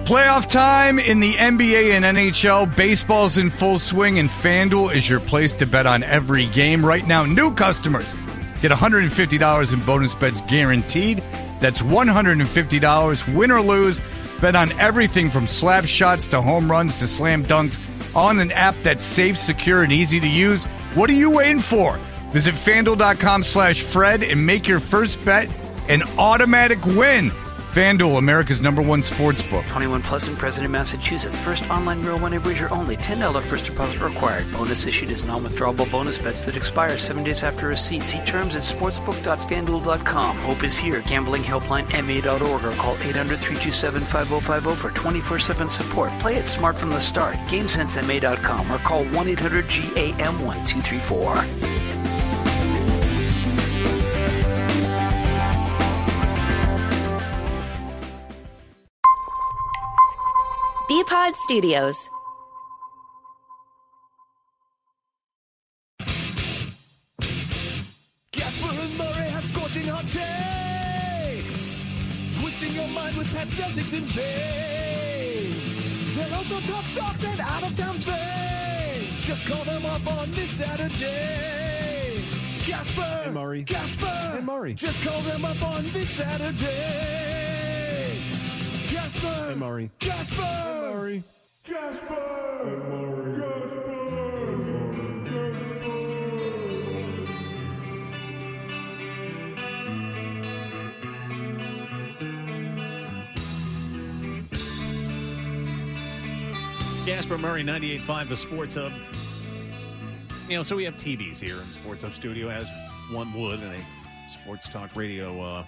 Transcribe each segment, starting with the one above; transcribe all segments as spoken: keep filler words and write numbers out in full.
Playoff time in the N B A and N H L. Baseball's in full swing, and FanDuel is your place to bet on every game. Right now, new customers get one hundred fifty dollars in bonus bets guaranteed. That's one hundred fifty dollars, win or lose. Bet on everything from slap shots to home runs to slam dunks on an app that's safe, secure, and easy to use. What are you waiting for? Visit FanDuel.com slash Fred and make your first bet an automatic win. FanDuel, America's number one sports book. twenty-one plus in President, Massachusetts. First online real money wager only. ten dollars first deposit required. Bonus issued as non-withdrawable bonus bets that expire seven days after receipt. See terms at sportsbook dot fan duel dot com. Hope is here. Gambling helpline M A dot org or call eight hundred, three two seven, five oh five oh for twenty-four seven support. Play it smart from the start. game sense M A dot com or call one eight hundred G A M one two three four. B-Pod Studios. Casper and Murray have scorching hot takes, twisting your mind with pet Celtics and Bays. They'll also talk socks and out-of-town fame. Just call them up on this Saturday. Casper and Murray. Casper and Murray. Just call them up on this Saturday. Casper and Murray. Casper and Murray. Casper and Murray. Casper Murray, ninety-eight point five, the Sports Hub. You know, so we have T Vs here in Sports Hub studio, as one would in a sports talk radio uh,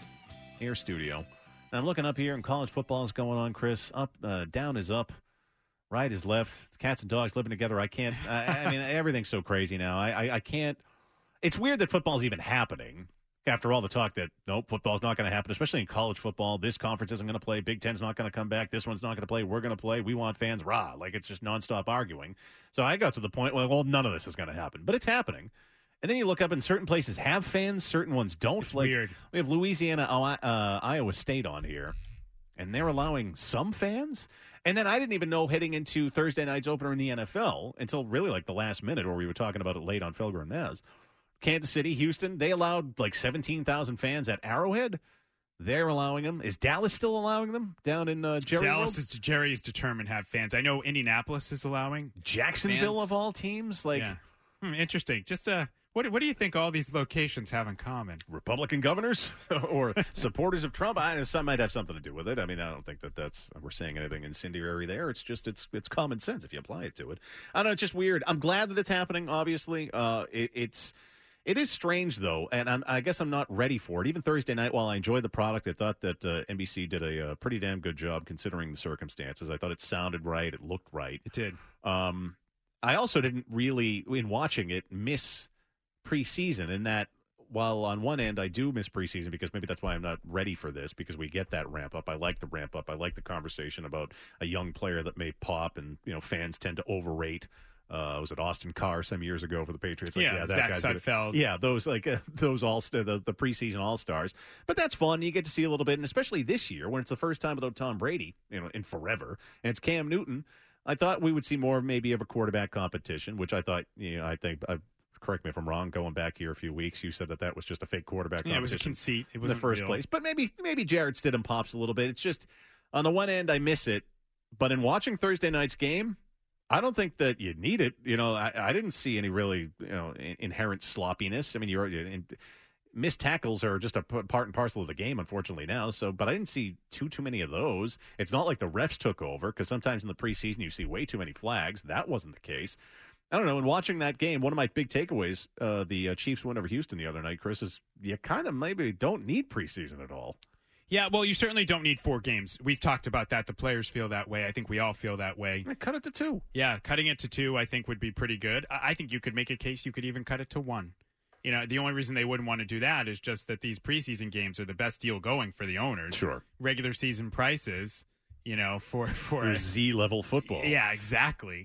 air studio. And I'm looking up here, and college football is going on, Chris. Up, uh, down is up, right is left. It's cats and dogs living together. I can't. I, I mean, everything's so crazy now. I, I, I can't. It's weird that football's even happening. After all the talk that, nope, football's not going to happen, especially in college football. This conference isn't going to play. Big Ten's not going to come back. This one's not going to play. We're going to play. We want fans, rah. Like, it's just nonstop arguing. So I got to the point, well, well none of this is going to happen. But it's happening. And then you look up, and certain places have fans, certain ones don't. It's like, weird. We have Louisiana, uh, Iowa State on here, and they're allowing some fans. And then I didn't even know heading into Thursday night's opener in the N F L until really like the last minute, where we were talking about it late on Felger and Maz. Kansas City, Houston, they allowed like seventeen thousand fans at Arrowhead. They're allowing them. Is Dallas still allowing them down in uh, Jerry Dallas World? is Jerry is determined to have fans. I know Indianapolis is allowing Jacksonville fans. of all teams. Like, yeah. hmm, interesting. Just uh, what what do you think all these locations have in common? Republican governors or supporters of Trump? I some might have something to do with it. I mean, I don't think that that's we're saying anything incendiary there. It's just it's it's common sense if you apply it to it. I don't know. It's just weird. I'm glad that it's happening. Obviously, uh, it, it's. It is strange, though, and I'm, I guess I'm not ready for it. Even Thursday night, while I enjoyed the product, I thought that uh, N B C did a, a pretty damn good job considering the circumstances. I thought it sounded right. It looked right. It did. Um, I also didn't really, in watching it, miss preseason in that while on one end I do miss preseason because maybe that's why I'm not ready for this because we get that ramp up. I like the ramp up. I like the conversation about a young player that may pop and, you know, fans tend to overrate. Uh, was it Austin Carr some years ago for the Patriots? Like, yeah, yeah, that Zach guy's Sudfeld. Yeah, those like uh, those all the, the preseason all stars. But that's fun. You get to see a little bit, and especially this year when it's the first time without Tom Brady, you know, in forever, and it's Cam Newton. I thought we would see more maybe of a quarterback competition, which I thought, you know, I think. I, correct me if I'm wrong. Going back here a few weeks, you said that that was just a fake quarterback Yeah, competition. it was a conceit. It was in the first real. place. But maybe maybe Jarrett Stidham pops a little bit. It's just on the one end I miss it, but in watching Thursday night's game. I don't think that you need it. You know, I, I didn't see any really, you know, in, inherent sloppiness. I mean, you're in, missed tackles are just a p- part and parcel of the game, unfortunately now. So, but I didn't see too too many of those. It's not like the refs took over because sometimes in the preseason you see way too many flags. That wasn't the case. I don't know. In watching that game, one of my big takeaways, uh, the uh, Chiefs win over Houston the other night, Chris, is you kind of maybe don't need preseason at all. Yeah, well, you certainly don't need four games. We've talked about that. The players feel that way. I think we all feel that way. Cut it to two. Yeah, cutting it to two, I think, would be pretty good. I I think you could make a case you could even cut it to one. You know, the only reason they wouldn't want to do that is just that these preseason games are the best deal going for the owners. Sure. Regular season prices, you know, for for Z-level football. Yeah, exactly.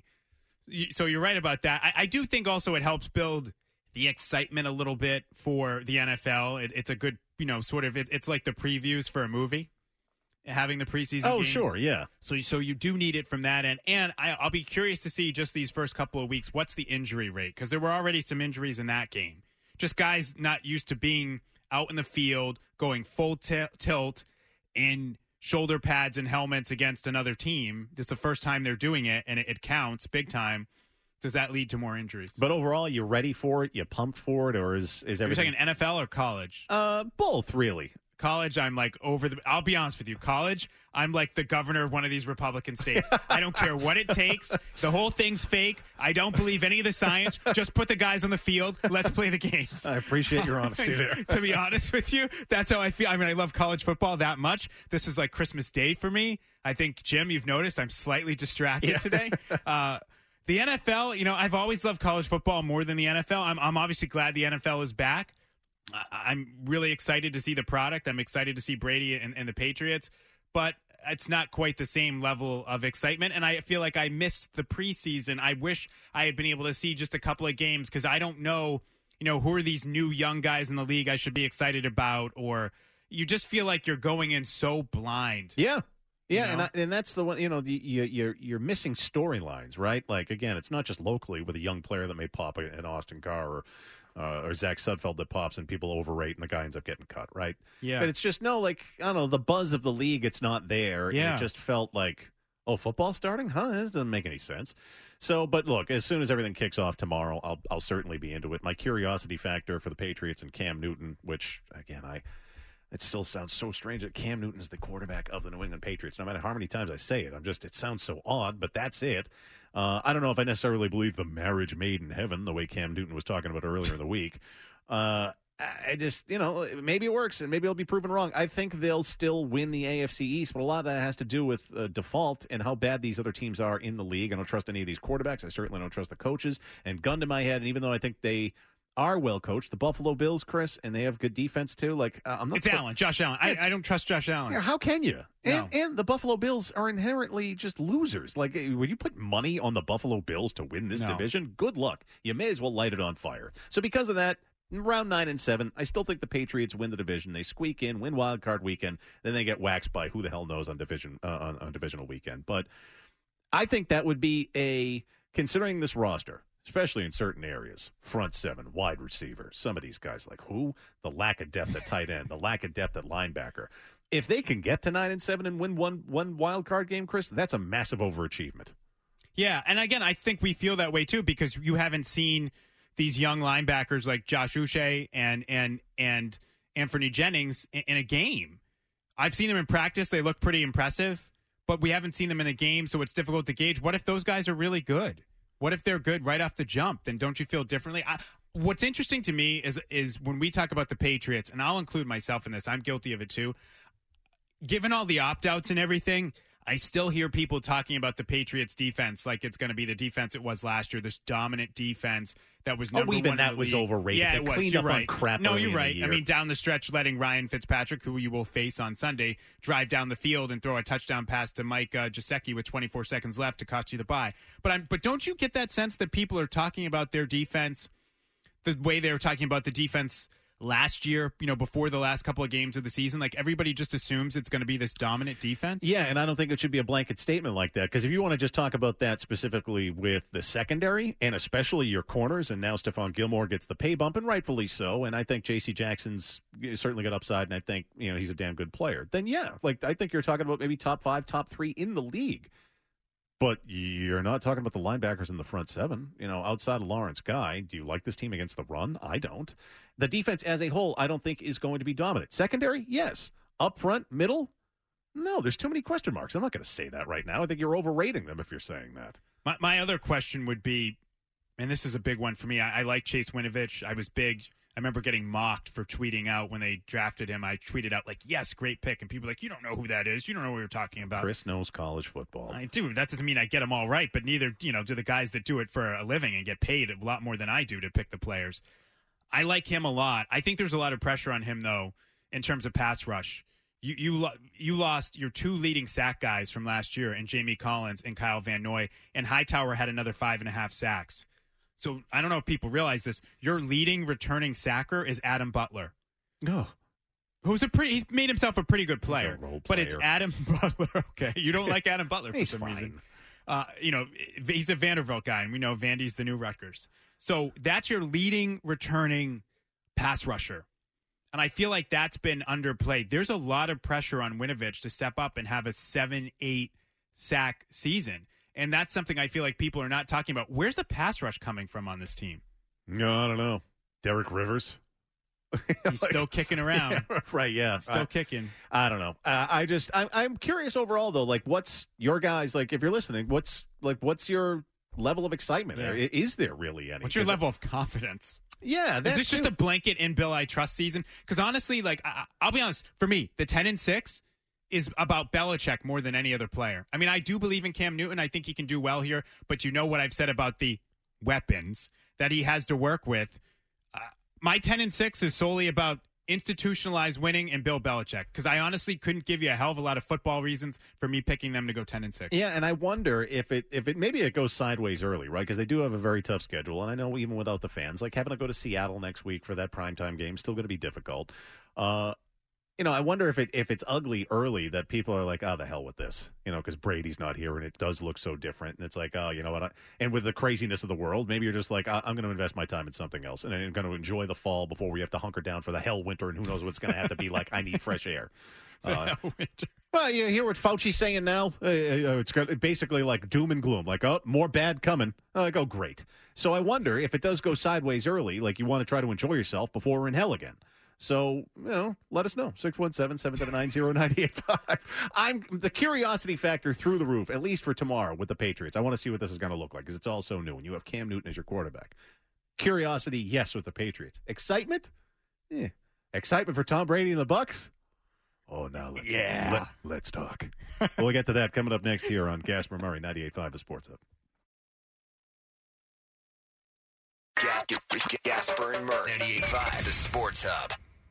So you're right about that. I, I do think also it helps build the excitement a little bit for the N F L. It, it's a good, you know, sort of, it, it's like the previews for a movie. having the preseason Oh, games. sure, yeah. So, so you do need it from that end. And I, I'll be curious to see just these first couple of weeks, what's the injury rate? Because there were already some injuries in that game. Just guys not used to being out in the field, going full t- tilt in shoulder pads and helmets against another team. It's the first time they're doing it, and it, it counts big time. Does that lead to more injuries? But overall, you ready for it? You pumped for it? Or is, is You're everything... talking N F L or college? Uh, both, really. College, I'm like over the. I'll be honest with you. College, I'm like the governor of one of these Republican states. I don't care what it takes. The whole thing's fake. I don't believe any of the science. Just put the guys on the field. Let's play the games. I appreciate your honesty there. To be honest with you, that's how I feel. I mean, I love college football that much. This is like Christmas Day for me. I think, Jim, you've noticed I'm slightly distracted Yeah. today. Uh, the N F L, you know, I've always loved college football more than the N F L. I'm, I'm obviously glad the N F L is back. I'm really excited to see the product. I'm excited to see Brady and, and the Patriots, but it's not quite the same level of excitement. And I feel like I missed the preseason. I wish I had been able to see just a couple of games because I don't know, you know, who are these new young guys in the league I should be excited about, or you just feel like you're going in so blind. Yeah. Yeah, You and know? I, and that's the one. You know, the, you, you're you're missing storylines, right? Like again, it's not just locally with a young player that may pop an Austin Carr or uh, or Zach Sudfeld that pops and people overrate and the guy ends up getting cut, right? Yeah. But it's just no, like I don't know, the buzz of the league. It's not there. Yeah. And it just felt like, oh, football starting? Huh? This doesn't make any sense. So, but look, as soon as everything kicks off tomorrow, I'll I'll certainly be into it. My curiosity factor for the Patriots and Cam Newton, which again I. It still sounds so strange that Cam Newton is the quarterback of the New England Patriots. No matter how many times I say it, I'm just, it sounds so odd, but that's it. Uh, I don't know if I necessarily believe the marriage made in heaven, the way Cam Newton was talking about earlier in the week. Uh, I just, you know, maybe it works and maybe I'll be proven wrong. I think they'll still win the A F C East, but a lot of that has to do with uh, default and how bad these other teams are in the league. I don't trust any of these quarterbacks. I certainly don't trust the coaches. And gun to my head, and even though I think they are well coached, the Buffalo Bills, Chris, and they have good defense too. Like uh, I'm not. It's Allen, Josh Allen. I, I don't trust Josh Allen. Yeah, how can you? And, No. and the Buffalo Bills are inherently just losers. Like, eh, would you put money on the Buffalo Bills to win this No. division? Good luck. You may as well light it on fire. So because of that, round nine and seven, I still think the Patriots win the division. They squeak in, win wild card weekend, then they get waxed by who the hell knows on division uh, on, on divisional weekend. But I think that would be a, considering this roster, especially in certain areas, front seven, wide receiver, some of these guys like who? The lack of depth at tight end, the lack of depth at linebacker. If they can get to nine and seven and win one one wild card game, Chris, that's a massive overachievement. Yeah, and again, I think we feel that way too because you haven't seen these young linebackers like Josh Uche and and and Anthony Jennings in, in a game. I've seen them in practice; they look pretty impressive, but we haven't seen them in a game, so it's difficult to gauge. What if those guys are really good? What if they're good right off the jump? Then don't you feel differently? I, what's interesting to me is is when we talk about the Patriots, and I'll include myself in this. I'm guilty of it too. Given all the opt-outs and everything, I still hear people talking about the Patriots defense like it's going to be the defense it was last year, this dominant defense that was number oh, even one that in the was league. overrated. Yeah, they it was. cleaned You're up right. on crap No, early you're in the right. year. I mean, down the stretch, letting Ryan Fitzpatrick, who you will face on Sunday, drive down the field and throw a touchdown pass to Mike uh, Gesicki with twenty-four seconds left to cost you the bye. But I'm, but don't you get that sense that people are talking about their defense the way they were talking about the defense last year, you know, before the last couple of games of the season? Like everybody just assumes it's going to be this dominant defense. Yeah, and I don't think it should be a blanket statement like that, because if you want to just talk about that specifically with the secondary and especially your corners, and now Stephon Gilmore gets the pay bump, and rightfully so, and I think J C Jackson's certainly got upside, and I think, you know, he's a damn good player, then yeah, like I think you're talking about maybe top five, top three in the league. But you're not talking about the linebackers in the front seven. You know, outside of Lawrence Guy, do you like this team against the run? I don't. The defense as a whole, I don't think is going to be dominant. Secondary, yes. Up front, middle, no. There's too many question marks. I'm not going to say that right now. I think you're overrating them if you're saying that. My, my other question would be, and this is a big one for me, I, I like Chase Winovich. I was big. I remember getting mocked for tweeting out when they drafted him. I tweeted out, like, yes, great pick. And people were like, you don't know who that is. You don't know what you're talking about. Chris knows college football. I do. That doesn't mean I get them all right, but neither, you know, do the guys that do it for a living and get paid a lot more than I do to pick the players. I like him a lot. I think there's a lot of pressure on him, though, in terms of pass rush. You you lo- you lost your two leading sack guys from last year, and Jamie Collins and Kyle Van Noy, and Hightower had another five and a half sacks. So I don't know if people realize this. Your leading returning sacker is Adam Butler, Oh. who's a pretty, he's made himself a pretty good player, role but it's player. Adam Butler. Okay, you don't like Adam Butler for He's some fine. reason. Uh, you know, he's a Vanderbilt guy, and we know Vandy's the new Rutgers. So that's your leading returning pass rusher. And I feel like that's been underplayed. There's a lot of pressure on Winovich to step up and have a seven, eight sack season. And that's something I feel like people are not talking about. Where's the pass rush coming from on this team? No, I don't know. Derek Rivers. He's like, still kicking around. Yeah, right, yeah. Still I, kicking. I don't know. Uh, I just, I'm, I'm curious overall, though. Like, what's your guys, like, if you're listening, what's, like, what's your level of excitement? Yeah. Or Is there really any? What's your level of confidence? Yeah, that's Is this just a blanket in Bill I trust season? Because honestly, like I, I'll be honest, for me, the ten and six is about Belichick more than any other player. I mean, I do believe in Cam Newton. I think he can do well here. But you know what I've said about the weapons that he has to work with. Uh, my ten and six is solely about institutionalized winning and Bill Belichick. Because I honestly couldn't give you a hell of a lot of football reasons for me picking them to go ten and six. Yeah, and I wonder if it if it maybe it goes sideways early, right? Because they do have a very tough schedule, and I know even without the fans, like having to go to Seattle next week for that primetime game, still going to be difficult. Uh, you know, I wonder if it if it's ugly early that people are like, oh, the hell with this, you know, because Brady's not here and it does look so different, and it's like, oh, you know what? I, and with the craziness of the world, maybe you're just like, I, I'm going to invest my time in something else, and I'm going to enjoy the fall before we have to hunker down for the hell winter, and who knows what's going to have to be like. I need fresh air. Uh, well, you hear what Fauci's saying now? Uh, it's basically like doom and gloom, like, oh, more bad coming. I go, great. So I wonder if it does go sideways early, like you want to try to enjoy yourself before we're in hell again. So, you know, let us know. six one seven, seven seven nine, zero nine eight five. I'm the curiosity factor through the roof, at least for tomorrow with the Patriots. I want to see what this is going to look like because it's all so new. And you have Cam Newton as your quarterback. Curiosity, yes, with the Patriots. Excitement? Yeah. Excitement for Tom Brady and the Bucs? Oh, now let's, yeah. let, let's talk. We'll get to that coming up next here on Gasper Murray, ninety-eight point five, The Sports Hub. Gasper and Murray, ninety-eight point five, The Sports Hub.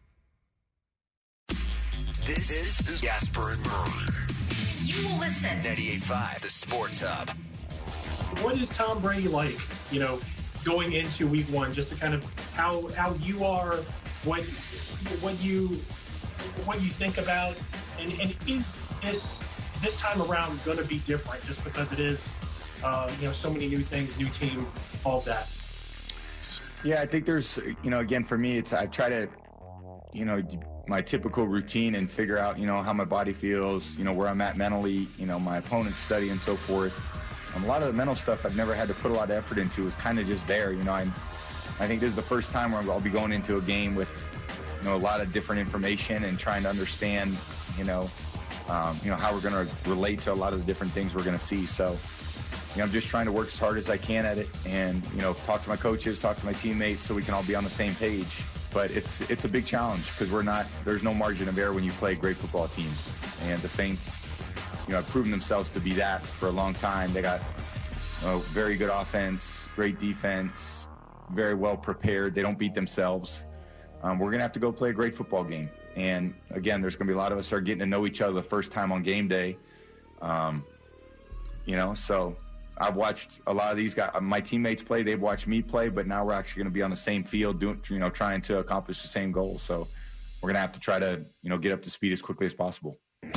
This is Gasper and Murray. You will listen. ninety-eight point five, The Sports Hub. What is Tom Brady like, you know, going into week one, just to kind of how how you are, what what you what you think about, and, and is this this time around going to be different just because it is, uh, you know, so many new things, new team, all of that? Yeah, I think there's, you know, again, for me, it's I try to, you know, my typical routine and figure out, you know, how my body feels, you know, where I'm at mentally, you know, my opponent's study and so forth. Um, a lot of the mental stuff I've never had to put a lot of effort into is kind of just there, you know. I, I think this is the first time where I'll be going into a game with, you know, a lot of different information and trying to understand, you know, um, you know, how we're going to relate to a lot of the different things we're going to see. So, you know, I'm just trying to work as hard as I can at it and, you know, talk to my coaches, talk to my teammates so we can all be on the same page. But it's it's a big challenge because we're not, there's no margin of error when you play great football teams. And the Saints, you know, have proven themselves to be that for a long time. They got, you know, very good offense, great defense, very well prepared. They don't beat themselves. Um, we're going to have to go play a great football game. And, again, there's going to be a lot of us are getting to know each other the first time on game day. Um, you know, so I've watched a lot of these guys, my teammates play, they've watched me play, but now we're actually going to be on the same field doing, you know, trying to accomplish the same goal. So we're going to have to try to, you know, get up to speed as quickly as possible. It's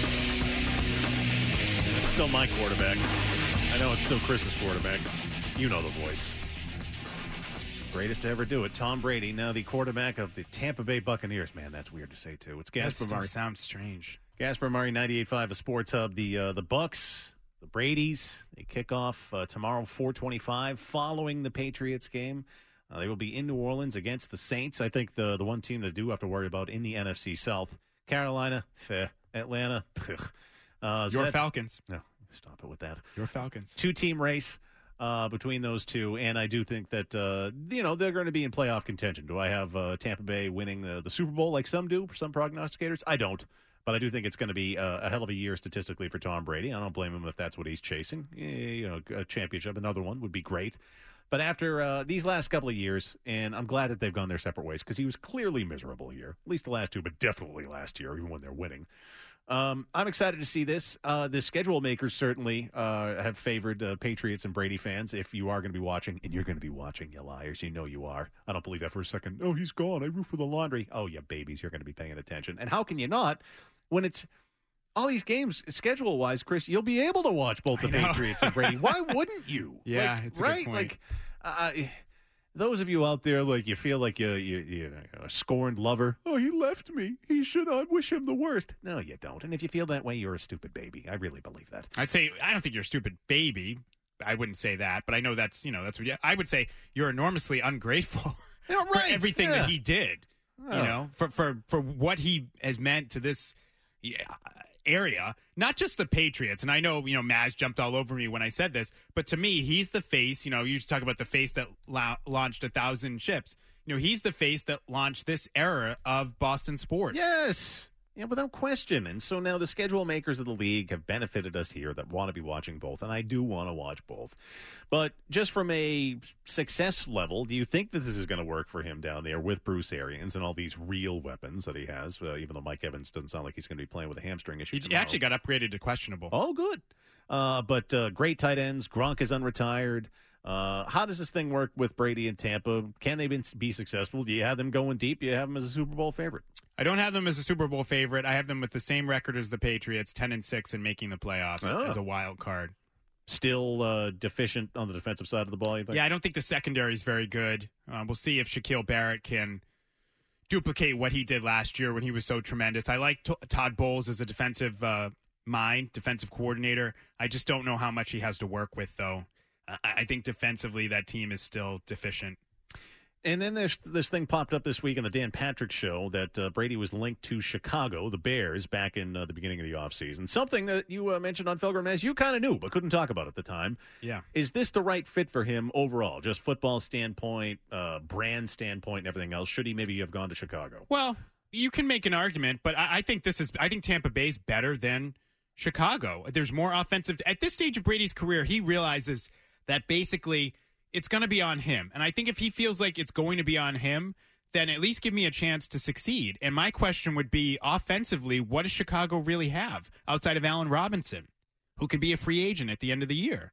still my quarterback. I know it's still Chris's quarterback. You know the voice. Greatest to ever do it. Tom Brady, now the quarterback of the Tampa Bay Buccaneers. Man, that's weird to say, too. It's Gasper Murray. Sounds strange. Gasper Murray, ninety-eight point five, The Sports Hub. The uh, the Bucs, the Bradys, they kick off uh, tomorrow, four twenty-five, following the Patriots game. Uh, they will be in New Orleans against the Saints. I think the the one team that do have to worry about in the N F C South, Carolina, feh, Atlanta, uh, so Your Falcons. No, stop it with that. Your Falcons. Two-team race uh, between those two, and I do think that, uh, you know, they're going to be in playoff contention. Do I have uh, Tampa Bay winning the, the Super Bowl like some do, some prognosticators? I don't. But I do think it's going to be a, a hell of a year statistically for Tom Brady. I don't blame him if that's what he's chasing. You know, a championship, another one would be great. But after uh, these last couple of years, and I'm glad that they've gone their separate ways because he was clearly miserable here, at least the last two, but definitely last year, even when they're winning. Um, I'm excited to see this. Uh, the schedule makers certainly uh, have favored uh, Patriots and Brady fans. If you are going to be watching, and you're going to be watching, you liars, you know you are. I don't believe that for a second. Oh, he's gone. I root for the laundry. Oh, yeah, babies, you're going to be paying attention. And how can you not when it's all these games, schedule-wise, Chris, you'll be able to watch both the Patriots and Brady. Why wouldn't you? Yeah, like, it's a right? good point. Like, uh, those of you out there, like, you feel like you, you, you know, a scorned lover. Oh, he left me. He should. I wish him the worst. No, you don't. And if you feel that way, you're a stupid baby. I really believe that. I'd say I don't think you're a stupid baby. I wouldn't say that, but I know that's you know that's what you, I would say. You're enormously ungrateful Yeah, right. for everything Yeah. that he did. Oh. You know, for for for what he has meant to this yeah, area, not just the Patriots. And I know, you know, Maz jumped all over me when I said this, but to me, he's the face. You know, you used to talk about the face that la- launched a thousand ships. You know, he's the face that launched this era of Boston sports. Yes. Yeah, without question. And so now the schedule makers of the league have benefited us here that want to be watching both, and I do want to watch both. But just from a success level, do you think that this is going to work for him down there with Bruce Arians and all these real weapons that he has, uh, even though Mike Evans doesn't sound like he's going to be playing with a hamstring issue He tomorrow. actually got upgraded to questionable. Oh, good. Uh, but uh, great tight ends. Gronk is unretired. Uh, how does this thing work with Brady and Tampa? Can they be, be successful? Do you have them going deep? Do you have them as a Super Bowl favorite? I don't have them as a Super Bowl favorite. I have them with the same record as the Patriots, ten and six, and making the playoffs Oh. as a wild card. Still uh, deficient on the defensive side of the ball, you think? Yeah, I don't think the secondary is very good. Uh, we'll see if Shaquille Barrett can duplicate what he did last year when he was so tremendous. I like T- Todd Bowles as a defensive uh, mind, defensive coordinator. I just don't know how much he has to work with, though. I, I think defensively that team is still deficient. And then this this thing popped up this week on the Dan Patrick Show that uh, Brady was linked to Chicago, the Bears, back in uh, the beginning of the offseason. Something that you uh, mentioned on Felgram as you kind of knew but couldn't talk about at the time. Yeah. Is this the right fit for him overall? Just football standpoint, uh, brand standpoint, and everything else? Should he maybe have gone to Chicago? Well, you can make an argument, but I, I think this is. I think Tampa Bay's better than Chicago. There's more offensive. At this stage of Brady's career, he realizes that basically it's going to be on him. And I think if he feels like it's going to be on him, then at least give me a chance to succeed. And my question would be, offensively, what does Chicago really have outside of Allen Robinson, who could be a free agent at the end of the year?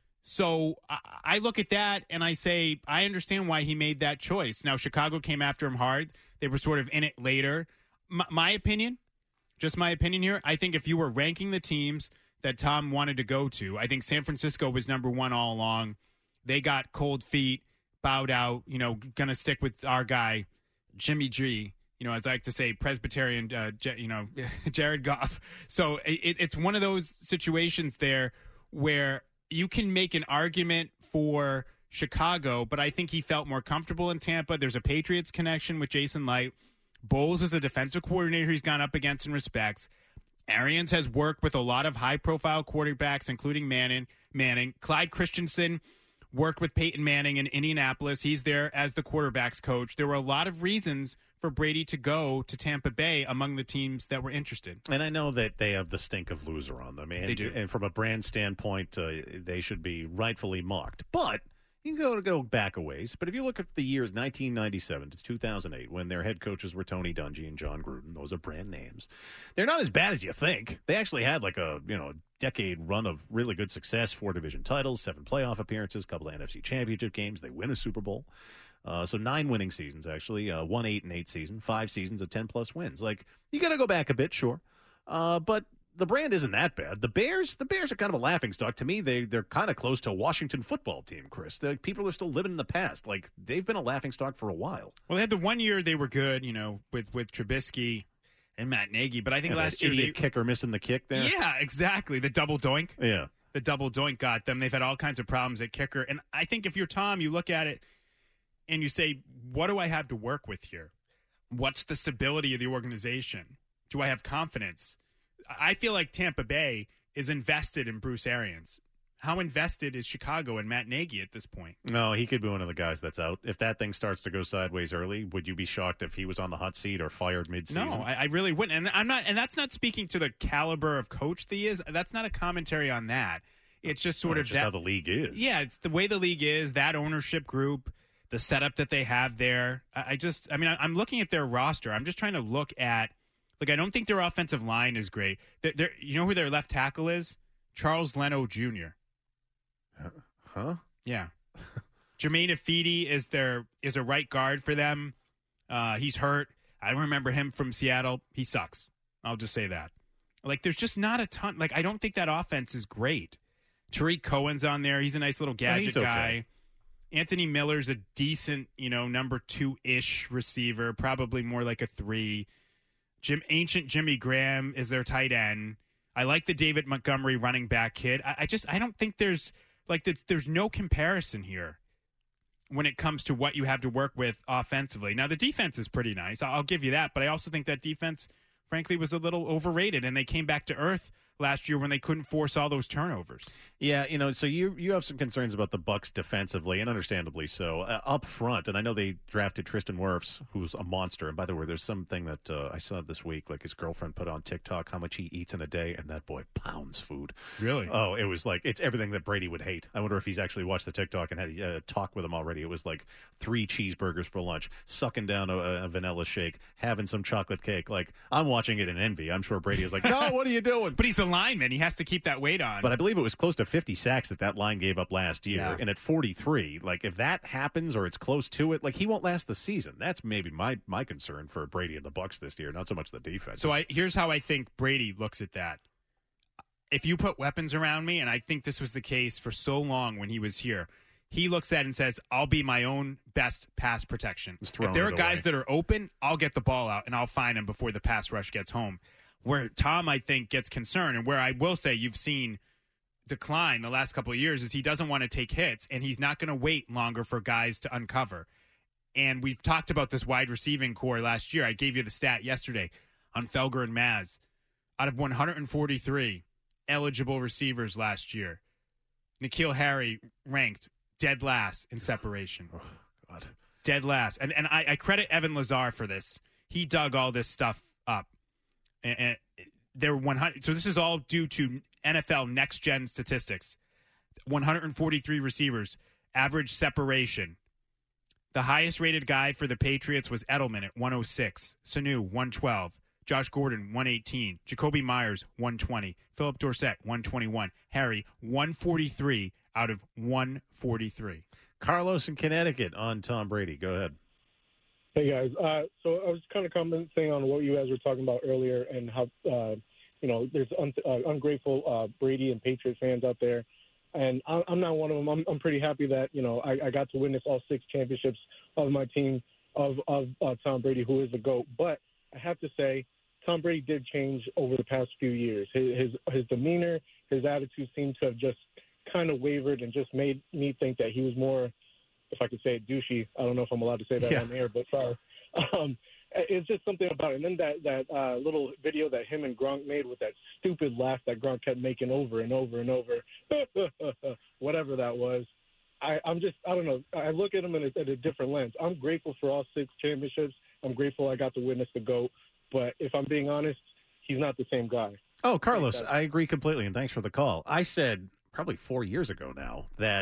So I, I look at that and I say, I understand why he made that choice. Now, Chicago came after him hard. They were sort of in it later. M- my opinion, just my opinion here, I think if you were ranking the teams that Tom wanted to go to, I think San Francisco was number one all along. They got cold feet, bowed out, you know, going to stick with our guy, Jimmy G, you know, as I like to say, Presbyterian, uh, you know, Jared Goff. So it, it's one of those situations there where you can make an argument for Chicago, but I think he felt more comfortable in Tampa. There's a Patriots connection with Jason Light. Bowles is a defensive coordinator he's gone up against in respects. Arians has worked with a lot of high-profile quarterbacks, including Manning. Manning. Clyde Christensen worked with Peyton Manning in Indianapolis. He's there as the quarterback's coach. There were a lot of reasons for Brady to go to Tampa Bay among the teams that were interested. And I know that they have the stink of loser on them. And, They do. And from a brand standpoint, uh, they should be rightfully mocked. But you can go go back a ways. But if you look at the years nineteen ninety-seven to two thousand eight, when their head coaches were Tony Dungy and John Gruden, those are brand names. They're not as bad as you think. They actually had like a you know decade run of really good success, four division titles, seven playoff appearances, a couple of N F C championship games. They win a Super Bowl. Uh, so nine winning seasons, actually. Uh, one, eight, and eight season. Five seasons of ten-plus wins. Like, you got to go back a bit, sure. Uh, but the brand isn't that bad. The Bears, the Bears are kind of a laughingstock. To me, they, they're kind of close to a Washington football team, Chris. The people are still living in the past. Like, they've been a laughingstock for a while. Well, they had the one year they were good, you know, with, with Trubisky and Matt Nagy. But I think Yeah, last that year idiot they, kicker missing the kick there. Yeah, exactly. The double doink. Yeah. The double doink got them. They've had all kinds of problems at kicker. And I think if you're Tom, you look at it and you say, what do I have to work with here? What's the stability of the organization? Do I have confidence? I feel like Tampa Bay is invested in Bruce Arians. How invested is Chicago and Matt Nagy at this point? No, he could be one of the guys that's out. If that thing starts to go sideways early, would you be shocked if he was on the hot seat or fired midseason? No, I, I really wouldn't. And I'm not. And that's not speaking to the caliber of coach that he is. That's not a commentary on that. It's just sort Well, of it's just that, how the league is. Yeah, it's the way the league is. That ownership group, the setup that they have there. I, I just. I mean, I, I'm looking at their roster. I'm just trying to look at Like, I don't think their offensive line is great. They're, they're, you know who their left tackle is? Charles Leno Junior Huh? Yeah. Jermaine Ifedi is their is a right guard for them. Uh, he's hurt. I remember him from Seattle. He sucks. I'll just say that. Like, there's just not a ton. Like, I don't think that offense is great. Tariq Cohen's on there. He's a nice little gadget okay. guy. Anthony Miller's a decent, you know, number two-ish receiver, probably more like a three. Jim, ancient Jimmy Graham is their tight end. I like the David Montgomery running back kid. I, I just, I don't think there's, like, there's, there's no comparison here when it comes to what you have to work with offensively. Now, the defense is pretty nice. I'll give you that, but I also think that defense, frankly, was a little overrated, and they came back to earth last year when they couldn't force all those turnovers. Yeah, you know, so you you have some concerns about the Bucks defensively, and understandably so, uh, up front. And I know they drafted Tristan Wirfs, who's a monster. And by the way, there's something that uh, I saw this week, like his girlfriend put on TikTok how much he eats in a day, and that boy pounds food. Really? Oh, it was like, it's everything that Brady would hate. I wonder if he's actually watched the TikTok and had a uh, talk with him already. It was like three cheeseburgers for lunch, sucking down a, a vanilla shake, having some chocolate cake. Like, I'm watching it in envy. I'm sure Brady is like, no, what are you doing? But he's a lineman. He has to keep that weight on. But I believe it was close to fifty sacks that that line gave up last year. Yeah. And at forty-three, like, if that happens or it's close to it, like, he won't last the season. That's maybe my my concern for Brady and the Bucks this year, not so much the defense. So I, here's how I think Brady looks at that. If you put weapons around me, and I think this was the case for so long when he was here, he looks at it and says, I'll be my own best pass protection. If there are guys that are open, I'll get the ball out, and I'll find them before the pass rush gets home. Where Tom, I think, gets concerned, and where I will say you've seen decline the last couple of years, is he doesn't want to take hits, and he's not going to wait longer for guys to uncover. And we've talked about this wide receiving core last year. I gave you the stat yesterday on Felger and Maz. Out of one hundred forty-three eligible receivers last year, N'Keal Harry ranked dead last in separation. Oh, God. Dead last. And and I, I credit Evan Lazar for this. He dug all this stuff up. And, and they're one hundred. So this is all due to N F L Next Gen statistics. one hundred forty-three receivers, average separation. The highest rated guy for the Patriots was Edelman at one oh six, Sanu one twelve, Josh Gordon one eighteen, Jacoby Myers one twenty, Philip Dorsett one twenty-one, Harry one forty-three out of one forty-three. Carlos in Connecticut on Tom Brady. Go ahead. Hey, guys. Uh, so I was kind of commenting on what you guys were talking about earlier and how, uh, you know, there's un- uh, ungrateful uh, Brady and Patriots fans out there. And I- I'm not one of them. I'm, I'm pretty happy that, you know, I-, I got to witness all six championships of my team of, of uh, Tom Brady, who is the GOAT. But I have to say, Tom Brady did change over the past few years. His, his, his demeanor, his attitude seemed to have just kind of wavered and just made me think that he was more, if I could say it, douchey. I don't know if I'm allowed to say that yeah. on air, but sorry. Um, it's just something about it. And then that, that uh, little video that him and Gronk made with that stupid laugh that Gronk kept making over and over and over, whatever that was. I, I'm just, I don't know. I look at him in a, at a different lens. I'm grateful for all six championships. I'm grateful I got to witness the GOAT. But if I'm being honest, he's not the same guy. Oh, Carlos, I agree completely, and thanks for the call. I said probably four years ago now that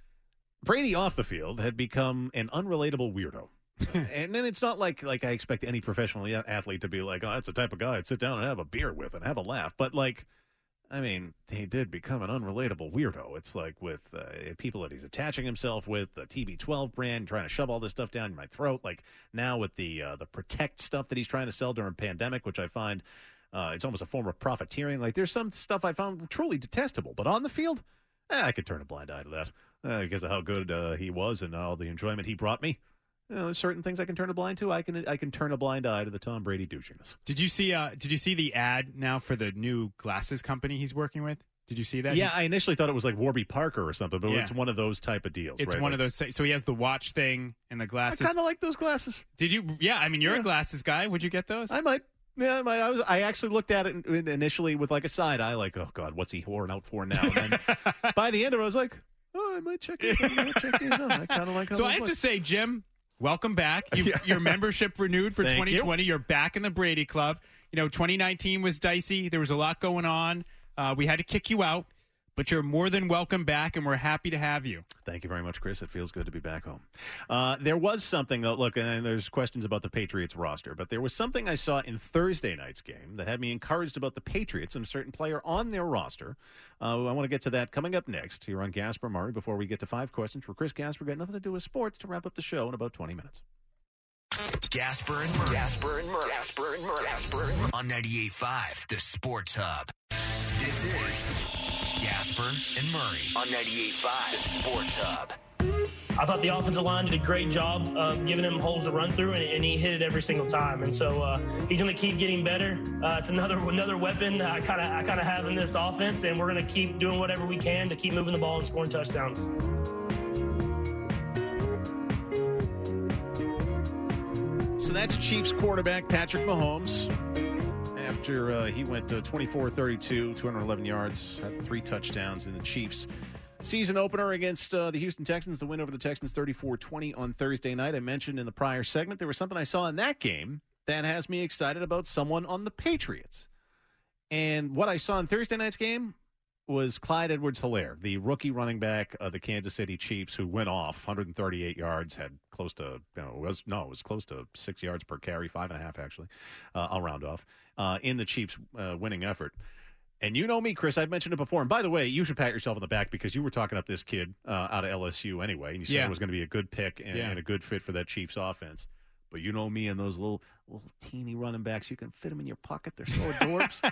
Brady off the field had become an unrelatable weirdo. And then it's not like like I expect any professional athlete to be like, oh, that's the type of guy I'd sit down and have a beer with and have a laugh. But, like, I mean, he did become an unrelatable weirdo. It's like with uh, people that he's attaching himself with, the T B twelve brand, trying to shove all this stuff down my throat. Like now with the uh, the Protect stuff that he's trying to sell during pandemic, which I find uh, it's almost a form of profiteering. Like there's some stuff I found truly detestable. But on the field, eh, I could turn a blind eye to that uh, because of how good uh, he was and all the enjoyment he brought me. You know, certain things I can turn a blind to. I can I can turn a blind eye to the Tom Brady douchiness. Did you see? Uh, did you see the ad now for the new glasses company he's working with? Did you see that? Yeah, I initially thought it was like Warby Parker or something, but yeah. it's one of those type of deals. It's right? one like, of those. So he has the watch thing and the glasses. I kind of like those glasses. Did you? Yeah, I mean, you're yeah. a glasses guy. Would you get those? I might. Yeah, I, might, I was. I actually looked at it initially with like a side eye, like, oh God, what's he whoring out for now? And then by the end of it, I was like, oh, I might check these out. I might check these out. I kind of like. How so I have look. to say, Jim. Welcome back. You, yeah. Your membership renewed for Thank twenty twenty. You. You're back in the Brady Club. You know, twenty nineteen was dicey. There was a lot going on. Uh, we had to kick you out. But you're more than welcome back, and we're happy to have you. Thank you very much, Chris. It feels good to be back home. Uh, there was something, though, look, and there's questions about the Patriots roster, but there was something I saw in Thursday night's game that had me encouraged about the Patriots and a certain player on their roster. Uh, I want to get to that coming up next here on Gasper Murray before we get to five questions for Chris Gasper. Got nothing to do with sports to wrap up the show in about twenty minutes. Gasper and Murray. Gasper and Murray. Gasper and Murray. Gasper and Murray. On ninety-eight point five, the Sports Hub. This is Gasper and Murray on ninety-eight point five, the Sports Hub. I thought the offensive line did a great job of giving him holes to run through, and, and he hit it every single time. And so uh, he's going to keep getting better. Uh, it's another another weapon I kind of I kind of have in this offense, and we're going to keep doing whatever we can to keep moving the ball and scoring touchdowns. So that's Chiefs quarterback Patrick Mahomes. After uh, he went uh, twenty-four thirty-two, two hundred eleven yards, had three touchdowns in the Chiefs' season opener against uh, the Houston Texans, the win over the Texans thirty-four twenty on Thursday night. I mentioned in the prior segment there was something I saw in that game that has me excited about someone on the Patriots. And what I saw in Thursday night's game was Clyde Edwards-Helaire, the rookie running back of the Kansas City Chiefs, who went off one hundred thirty-eight yards, had close to, you know, was no, it was close to six yards per carry, five and a half actually. Uh, I'll round off uh, in the Chiefs' uh, winning effort. And you know me, Chris, I've mentioned it before. And by the way, you should pat yourself on the back because you were talking up this kid uh, out of L S U anyway, and you said Yeah. it was going to be a good pick and, Yeah. and a good fit for that Chiefs offense. But you know me and those little little teeny running backs, you can fit them in your pocket. They're so adorbs.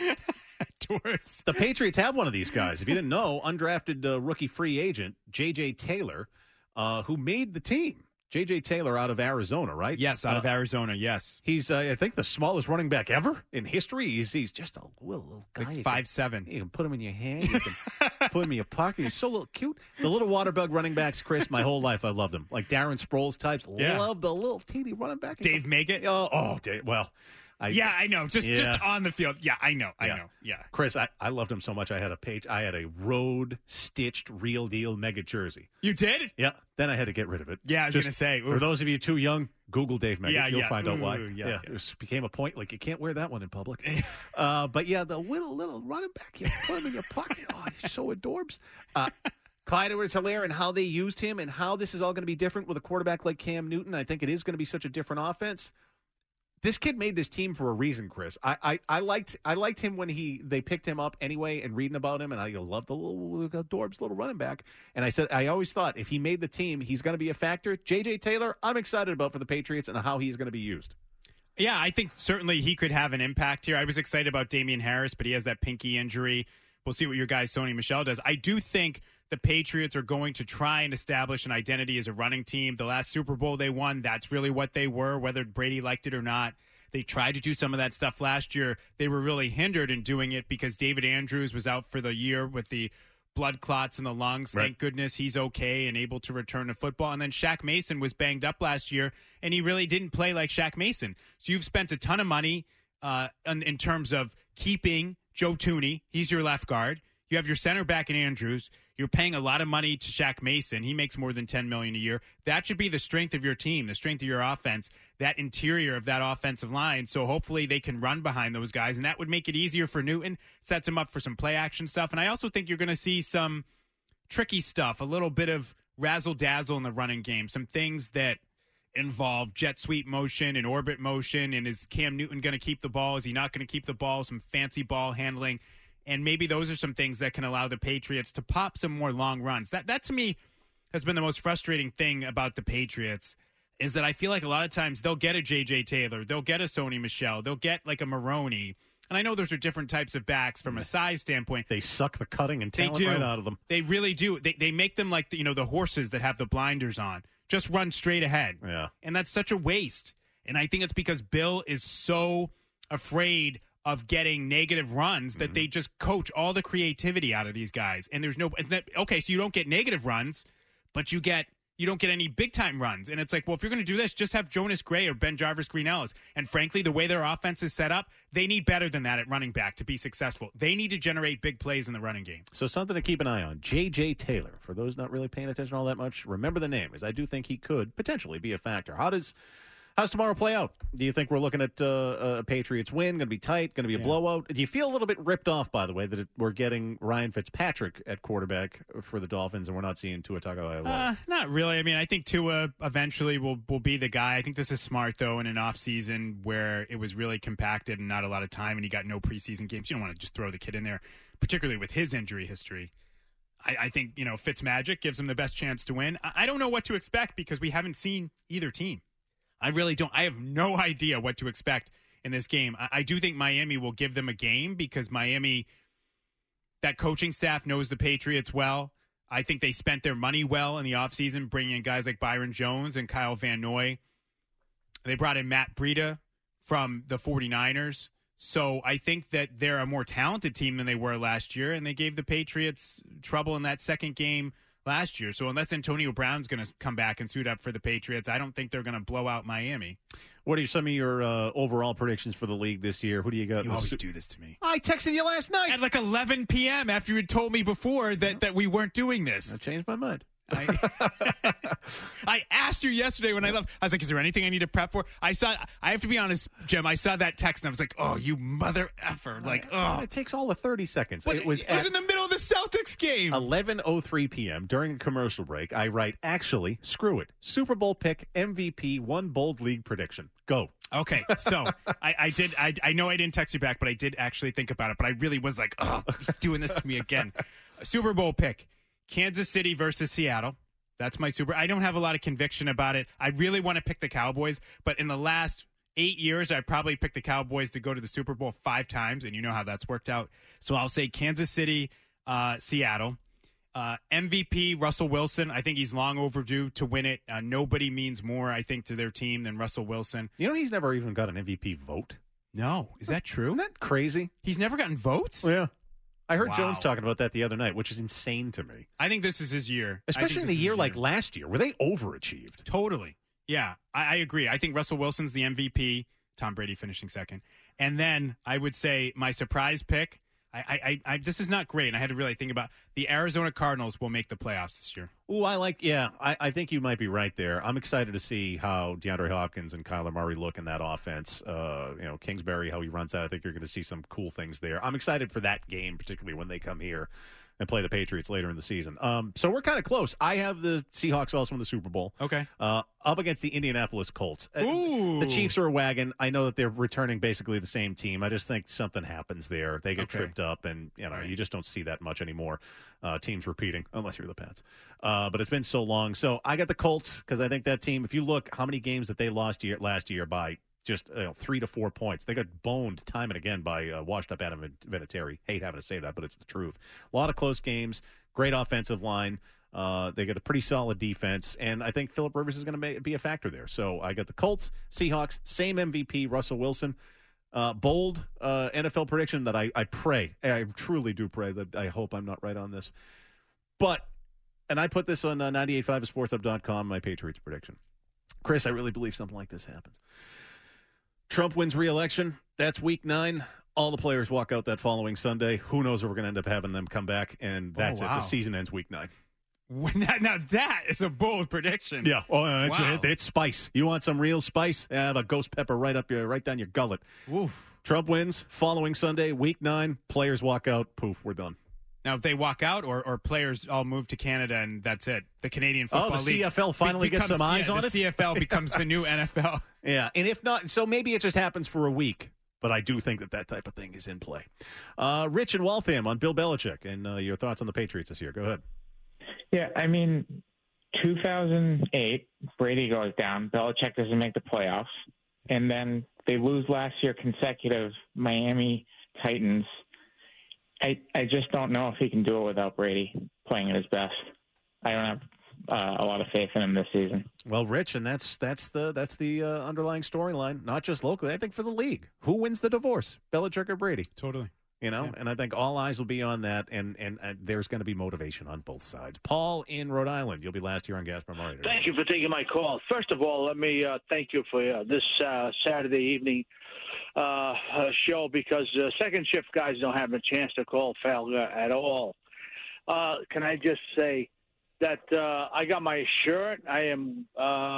Dwarves. The Patriots have one of these guys. If you didn't know, undrafted uh, rookie free agent J J Taylor, uh, who made the team. J J Taylor out of Arizona, right? Yes, out of Uh, Arizona, yes. He's, uh, I think, the smallest running back ever in history. He's, he's just a little, little guy. Like You five can- seven. You can put him in your hand. You can put him in your pocket. He's so little cute. The little water bug running backs, Chris, my whole life I loved them. Like Darren Sproles types. Yeah. Love the little teeny running back. Dave Maggott? Oh, oh Dave. Well, I, Yeah, I know. Just Yeah. just on the field. Yeah, I know. I Yeah. know. Yeah. Chris, I, I loved him so much. I had a page. I had a road stitched real deal mega jersey. You did? Yeah. Then I had to get rid of it. Yeah, I was Just gonna say, for oof. those of you too young, Google Dave Maggott. Yeah, You'll yeah. find out why. Ooh, yeah, yeah. It was- became a point. Like you can't wear that one in public. uh, but yeah, the little little running back, you put him in your pocket. Oh, he's so adorbs. Uh, Clyde Edwards-Helaire and how they used him and how this is all going to be different with a quarterback like Cam Newton. I think it is going to be such a different offense. This kid made this team for a reason, Chris. I, I, I liked I liked him when he they picked him up anyway and reading about him, and I loved the little adorbs little running back. And I said I always thought if he made the team, he's going to be a factor. J J Taylor, I'm excited about for the Patriots and how he's going to be used. Yeah, I think certainly he could have an impact here. I was excited about Damian Harris, but he has that pinky injury. We'll see what your guy Sony Michel does. I do think the Patriots are going to try and establish an identity as a running team. The last Super Bowl they won, that's really what they were, whether Brady liked it or not. They tried to do some of that stuff last year. They were really hindered in doing it because David Andrews was out for the year with the blood clots in the lungs. Thank Right. goodness he's okay and able to return to football. And then Shaq Mason was banged up last year, and he really didn't play like Shaq Mason. So you've spent a ton of money uh, in, in terms of keeping Joe Tooney. He's your left guard. You have your center back in Andrews. You're paying a lot of money to Shaq Mason. He makes more than ten million dollars a year. That should be the strength of your team, the strength of your offense, that interior of that offensive line. So hopefully they can run behind those guys, and that would make it easier for Newton, sets him up for some play action stuff. And I also think you're going to see some tricky stuff, a little bit of razzle-dazzle in the running game, some things that involve jet sweep motion and orbit motion. And is Cam Newton going to keep the ball? Is he not going to keep the ball? Some fancy ball handling. And maybe those are some things that can allow the Patriots to pop some more long runs. That, that to me, has been the most frustrating thing about the Patriots is that I feel like a lot of times they'll get a J J Taylor, they'll get a Sony Michel, they'll get like a Maroney. And I know those are different types of backs from a size standpoint. They suck the cutting and They talent do. right out of them. They really do. They they make them like the, you know the horses that have the blinders on. Just run straight ahead. Yeah. And that's such a waste. And I think it's because Bill is so afraid of getting negative runs that they just coach all the creativity out of these guys. And there's no and that, okay, so you don't get negative runs, but you get you don't get any big time runs. And it's like, well, if you're going to do this, just have Jonas Gray or Ben Jarvis Green Ellis. And frankly, the way their offense is set up, they need better than that at running back to be successful. They need to generate big plays in the running game. So something to keep an eye on. J J Taylor, for those not really paying attention all that much, remember the name, as I do think he could potentially be a factor. How does How's tomorrow play out? Do you think we're looking at uh, a Patriots win? Going to be tight? Going to be a Yeah. blowout? Do you feel a little bit ripped off, by the way, that it, we're getting Ryan Fitzpatrick at quarterback for the Dolphins and we're not seeing Tua Tagovailoa? Uh, not really. I mean, I think Tua eventually will, will be the guy. I think this is smart, though, in an offseason where it was really compacted and not a lot of time and he got no preseason games. You don't want to just throw the kid in there, particularly with his injury history. I, I think, you know, Fitzmagic gives him the best chance to win. I, I don't know what to expect because we haven't seen either team. I really don't. I have no idea what to expect in this game. I, I do think Miami will give them a game because Miami, that coaching staff knows the Patriots well. I think they spent their money well in the offseason, bringing in guys like Byron Jones and Kyle Van Noy. They brought in Matt Breida from the 49ers. So I think that they're a more talented team than they were last year, and they gave the Patriots trouble in that second game last year. So unless Antonio Brown's going to come back and suit up for the Patriots, I don't think they're going to blow out Miami. What are some of your uh, overall predictions for the league this year? Who do you got? You in the always su- do this to me. I texted you last night. At like eleven p.m. after you had told me before that, that we weren't doing this. I changed my mind. I, I asked you yesterday when I left. I was like, is there anything I need to prep for? I saw, I have to be honest, Jim, I saw that text and I was like, oh, you mother effer. Like, oh. It takes all of thirty seconds. But it was, it was in the middle of the Celtics game. eleven oh three p.m. during a commercial break. I write, actually, screw it. Super Bowl pick, M V P, one bold league prediction. Go. Okay, so I, I did. I, I know I didn't text you back, but I did actually think about it. But I really was like, oh, he's doing this to me again. Super Bowl pick, Kansas City versus Seattle. That's my super. I don't have a lot of conviction about it. I really want to pick the Cowboys, but in the last eight years, I probably picked the Cowboys to go to the Super Bowl five times, and you know how that's worked out. So I'll say Kansas City, uh, Seattle. Uh, M V P, Russell Wilson. I think he's long overdue to win it. Uh, nobody means more, I think, to their team than Russell Wilson. You know he's never even got an M V P vote? No. Is that true? Isn't that crazy? He's never gotten votes? Yeah. I heard Wow. Jones talking about that the other night, which is insane to me. I think this is his year. I Especially think in this a is year his like last year, where they overachieved. Totally. Yeah, I, I agree. I think Russell Wilson's the M V P, Tom Brady finishing second. And then I would say my surprise pick, I, I, I, I this is not great, and I had to really think about the Arizona Cardinals will make the playoffs this year. Ooh, I like, yeah, I, I think you might be right there. I'm excited to see how DeAndre Hopkins and Kyler Murray look in that offense. Uh, you know, Kingsbury, how he runs that. I think you're going to see some cool things there. I'm excited for that game, particularly when they come here and play the Patriots later in the season. Um, so we're kind of close. I have the Seahawks also in the Super Bowl. Okay. Uh, up against the Indianapolis Colts. Uh, Ooh. The Chiefs are a wagon. I know that they're returning basically the same team. I just think something happens there. They get Okay. tripped up, and you know Right. you just don't see that much anymore. Uh, teams repeating, unless you're the Pats. Uh, but it's been so long. So I got the Colts because I think that team, if you look how many games that they lost year, last year by just you know, three to four points. They got boned time and again by uh, washed-up Adam Vinatieri. Hate having to say that, but it's the truth. A lot of close games, great offensive line. Uh, they got a pretty solid defense, and I think Phillip Rivers is going to be a factor there. So I got the Colts, Seahawks, same M V P, Russell Wilson. Uh, bold uh, N F L prediction that I, I pray, I truly do pray that I hope I'm not right on this. But, and I put this on uh, ninety-eight point five of sports hub dot com, my Patriots prediction. Chris, I really believe something like this happens. Trump wins re-election. That's week nine. All the players walk out that following Sunday. Who knows if we're going to end up having them come back, and that's Oh, it. wow. The season ends week nine. Now, now that is a bold prediction. Yeah. Oh, uh, it's, Wow. it, it's spice. You want some real spice? Have a ghost pepper right up your, right down your gullet. Oof. Trump wins. Following Sunday, week nine. Players walk out. Poof, we're done. Now, if they walk out, or, or players all move to Canada, and that's it. The Canadian Football Oh, the League C F L finally be- gets becomes- some eyes yeah, on the it? C F L becomes the new N F L. Yeah, and if not, so maybe it just happens for a week. But I do think that that type of thing is in play. Uh, Rich and Waltham on Bill Belichick, and uh, your thoughts on the Patriots this year. Go ahead. Yeah, I mean, two thousand eight, Brady goes down. Belichick doesn't make the playoffs. And then they lose last year consecutive Miami Titans. I I just don't know if he can do it without Brady playing at his best. I don't have uh, a lot of faith in him this season. Well, Rich, and that's that's the that's the uh, underlying storyline, not just locally. I think for the league, who wins the divorce, Belichick or Brady? Totally. You know, Yeah. and I think all eyes will be on that, and and, and there's going to be motivation on both sides. Paul in Rhode Island, you'll be last here on Gasper Murray. Thank you for taking my call. First of all, let me uh, thank you for uh, this uh, Saturday evening uh, uh, show, because uh, second shift guys don't have a chance to call Falga at all. Uh, can I just say that uh, I got my shirt. I am uh,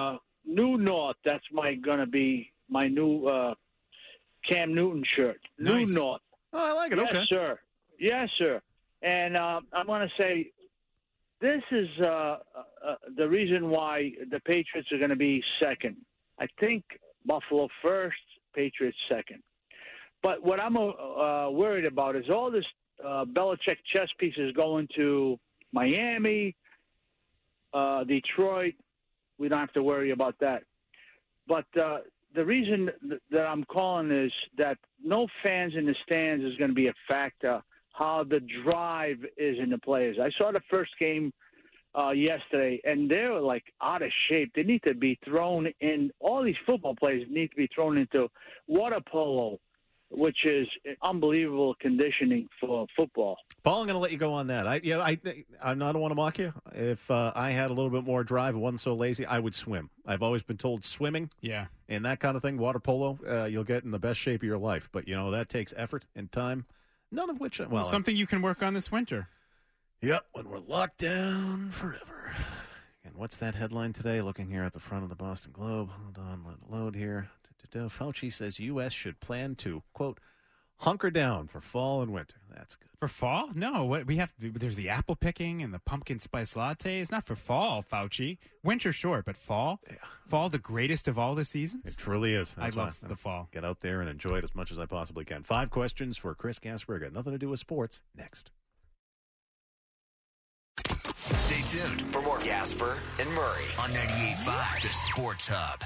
New North. That's my going to be my new uh, Cam Newton shirt. Nice. New North. Oh, I like it. Yes, Okay. sir. Yes, sir. And uh, I'm going to say this is uh, uh, the reason why the Patriots are going to be second. I think Buffalo first, Patriots second. But what I'm uh, worried about is all this uh, Belichick chess pieces going to Miami, uh, Detroit. We don't have to worry about that. But uh, the reason th- that I'm calling is that no fans in the stands is going to be a factor. How the drive is in the players. I saw the first game uh, yesterday, and they were like out of shape. They need to be thrown in. All these football players need to be thrown into water polo, which is unbelievable conditioning for football. Paul, I'm going to let you go on that. I, yeah, I, I don't want to mock you. If uh, I had a little bit more drive and wasn't so lazy, I would swim. I've always been told swimming, Yeah. and that kind of thing, water polo, uh, you'll get in the best shape of your life. But you know that takes effort and time. None of which, well, Well, something you can work on this winter. Yep, when we're locked down forever. And what's that headline today? Looking here at the front of the Boston Globe. Hold on, let it load here. Da-da-da. Fauci says U S should plan to, quote, hunker down for fall and winter. That's good. For fall? No, what we have to do, there's the apple picking and the pumpkin spice latte. It's not for fall, Fauci. Winter, sure, but fall? Yeah. Fall, the greatest of all the seasons? It truly is. That's I love why the fall. Get out there and enjoy it as much as I possibly can. Five questions for Chris Gasper. Got nothing to do with sports. Next. Stay tuned for more Gasper and Murray on ninety-eight point five, the Sports Hub.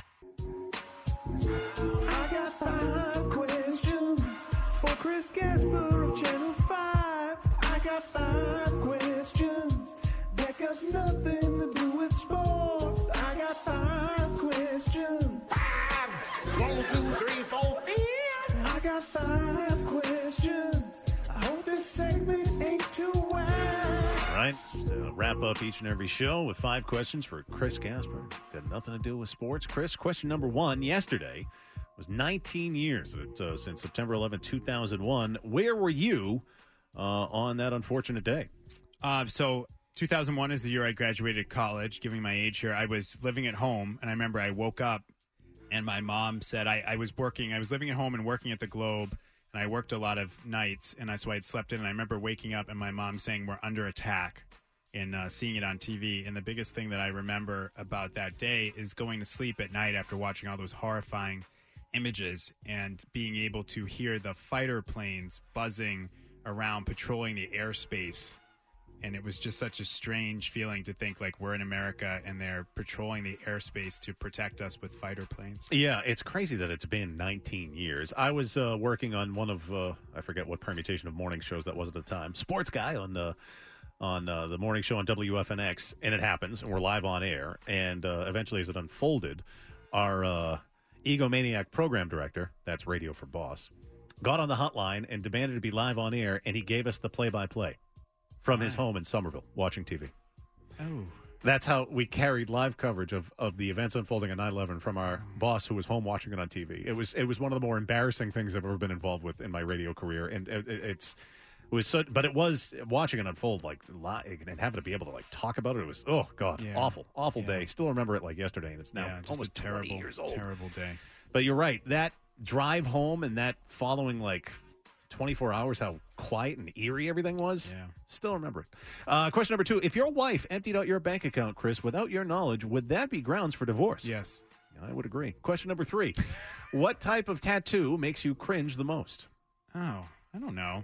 I got five questions for Chris Gasper of Channel five. I got five questions that got nothing to do with sports. I got five questions. Five. One, two, three, four, five. I got five questions. I hope this segment ain't too wide. All right. Just, uh, wrap up each and every show with five questions for Chris Gasper. Got nothing to do with sports. Chris, question number one. Yesterday was nineteen years uh, since September eleventh, two thousand one. Where were you uh, on that unfortunate day? Uh, so two thousand one is the year I graduated college, giving my age here. I was living at home, and I remember I woke up, and my mom said I, I was working. I was living at home and working at the Globe, and I worked a lot of nights, and that's why I'd slept in. And I remember waking up and my mom saying, we're under attack, and uh, seeing it on T V. And the biggest thing that I remember about that day is going to sleep at night after watching all those horrifying images and being able to hear the fighter planes buzzing around, patrolling the airspace. And it was just such a strange feeling to think like we're in America and they're patrolling the airspace to protect us with fighter planes. Yeah, it's crazy that it's been nineteen years. I was uh, working on one of, uh, I forget what permutation of morning shows that was at the time, Sports Guy on the on uh, the morning show on W F N X, and it happens, and we're live on air. And uh, eventually, as it unfolded, our uh, egomaniac program director, that's Radio for Boss, got on the hotline and demanded to be live on air, and he gave us the play-by-play from his home in Somerville, watching T V. Oh. That's how we carried live coverage of, of the events unfolding on nine eleven from our boss who was home watching it on T V. It was it was one of the more embarrassing things I've ever been involved with in my radio career, and it, it's it was so, but it was watching it unfold like and having to be able to like talk about it. It was oh god, Yeah. awful, awful Yeah. day. Still remember it like yesterday, and it's now Yeah, just almost a terrible, twenty years old. terrible day. But you're right. That drive home and that following like twenty-four hours, how quiet and eerie everything was. Yeah. Still remember it. Uh, question number two. If your wife emptied out your bank account, Chris, without your knowledge, would that be grounds for divorce? Yes. I would agree. Question number three. What type of tattoo makes you cringe the most? Oh, I don't know.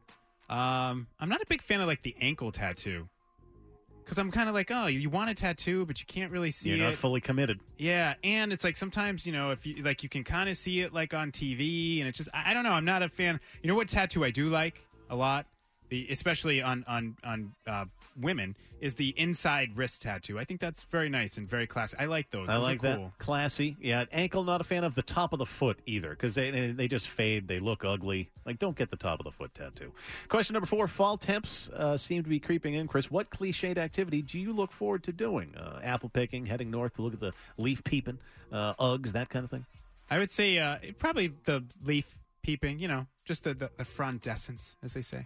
Um, I'm not a big fan of like the ankle tattoo. Because I'm kind of like, oh, you want a tattoo, but you can't really see You're it. not fully committed. Yeah, and it's like sometimes, you know, if you like, you can kind of see it like on T V, and it's just, I, I don't know. I'm not a fan. You know what tattoo I do like a lot, the especially on on on uh, women, is the inside wrist tattoo. I think that's very nice and very classic. I like those. I Those like are that. cool. Classy. Yeah, ankle, not a fan of the top of the foot either because they they just fade. They look ugly. Like, don't get the top of the foot tattoo. Question number four. Fall temps uh, seem to be creeping in, Chris. What cliched activity do you look forward to doing? Uh, apple picking, heading north to look at the leaf peeping, uh, Uggs, that kind of thing? I would say uh, probably the leaf peeping, you know, just the, the, the frondescence, as they say.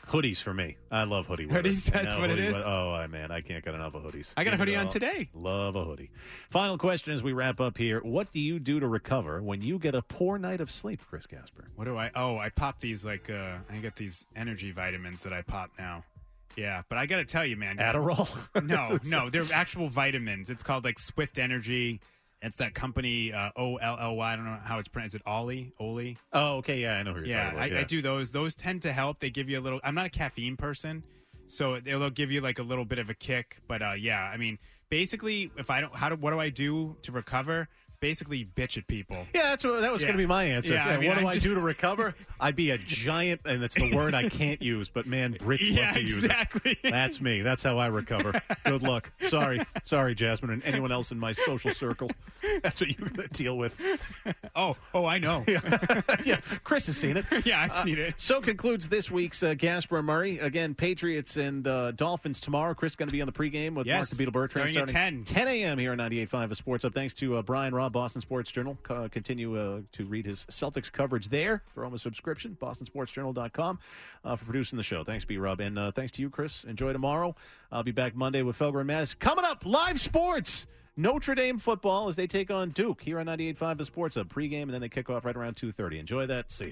Hoodies for me. I love hoodie weather. Hoodies, that's Now what it hoodie is? weather- Oh, man, I can't get enough of hoodies. I got a Give hoodie it on all. today. Love a hoodie. Final question as we wrap up here. What do you do to recover when you get a poor night of sleep, Chris Gasper? What do I? Oh, I pop these like uh, I get these energy vitamins that I pop now. Yeah, but I got to tell you, man. Adderall? No, no, they're actual vitamins. It's called like Swift Energy. It's that company uh, O L L Y. I don't know how it's pronounced. Is it Ollie? Oli? Oh, okay. Yeah, I know who you're Yeah, talking about. I, yeah, I do those. Those tend to help. They give you a little. I'm not a caffeine person, so they'll give you like a little bit of a kick. But uh, yeah, I mean, basically, if I don't, how do what do I do to recover? Basically, bitch at people. Yeah, that's what, that was Yeah. going to be my answer. Yeah, Yeah, I mean, what do I I just- do to recover? I'd be a giant, and that's the word I can't use, but man, Brits Yeah, love to use exactly. it. That's me. That's how I recover. Good luck. Sorry. Sorry, Jasmine, and anyone else in my social circle. That's what you're going to deal with. Oh, oh, I know. Yeah, Chris has seen it. Yeah, I've seen it. So concludes this week's uh, Gasper and Murray. Again, Patriots and uh, Dolphins tomorrow. Chris going to be on the pregame with Yes, Mark the Beetle Bertrand starting at ten a.m. here on ninety-eight point five of Sports Up. Thanks to uh, Brian Robb, Boston Sports Journal. Uh, continue uh, to read his Celtics coverage there. Throw him a subscription, boston sports journal dot com, uh, for producing the show. Thanks, B-Rob. And uh, thanks to you, Chris. Enjoy tomorrow. I'll be back Monday with Felger and Maz. Coming up, live sports. Notre Dame football as they take on Duke here on ninety-eight point five of Sports Up. Pregame, and then they kick off right around two thirty. Enjoy that. See you.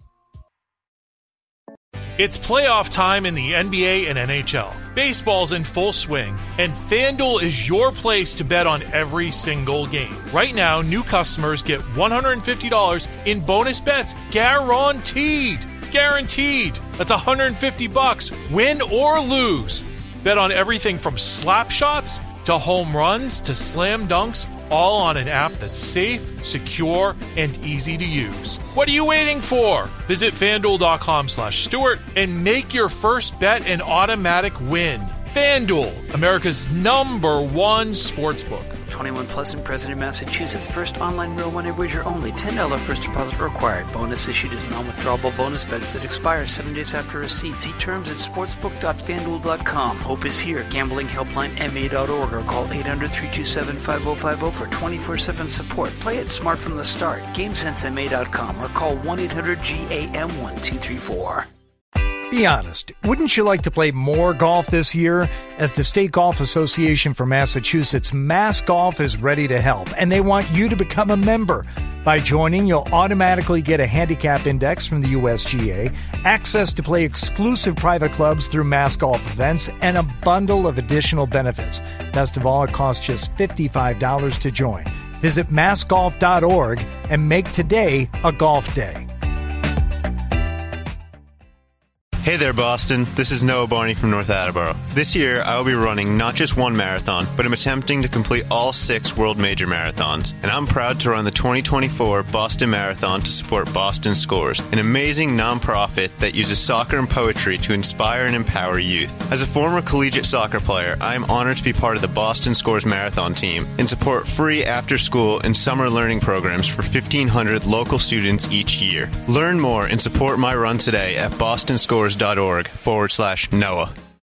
It's playoff time in the N B A and N H L. Baseball's in full swing, and FanDuel is your place to bet on every single game. Right now, new customers get one hundred fifty dollars in bonus bets guaranteed. It's guaranteed. That's one hundred fifty bucks, win or lose. Bet on everything from slap shots to home runs to slam dunks, all on an app that's safe, secure, and easy to use. What are you waiting for? Visit FanDuel.com slash Stewart and make your first bet an automatic win. FanDuel, America's number one sportsbook. twenty-one plus and present in Massachusetts. First online real money wager only. ten dollars first deposit required. Bonus issued as non-withdrawable bonus bets that expire seven days after receipt. See terms at sportsbook dot fanduel dot com. Hope is here. Gambling helpline M A dot org or call eight hundred, three two seven, five oh five oh for twenty-four seven support. Play it smart from the start. game sense M A dot com or call one eight hundred G A M one two three four. Be honest, wouldn't you like to play more golf this year? As the State Golf Association for Massachusetts, Mass Golf is ready to help, and they want you to become a member. By joining, you'll automatically get a handicap index from the U S G A, access to play exclusive private clubs through Mass Golf events, and a bundle of additional benefits. Best of all, it costs just fifty-five dollars to join. Visit mass golf dot org and make today a golf day. Hey there, Boston. This is Noah Barney from North Attleboro. This year, I will be running not just one marathon, but I'm attempting to complete all six World Major Marathons. And I'm proud to run the twenty twenty-four Boston Marathon to support Boston Scores, an amazing nonprofit that uses soccer and poetry to inspire and empower youth. As a former collegiate soccer player, I am honored to be part of the Boston Scores Marathon team and support free after-school and summer learning programs for fifteen hundred local students each year. Learn more and support my run today at bostonscores.org forward slash Noah.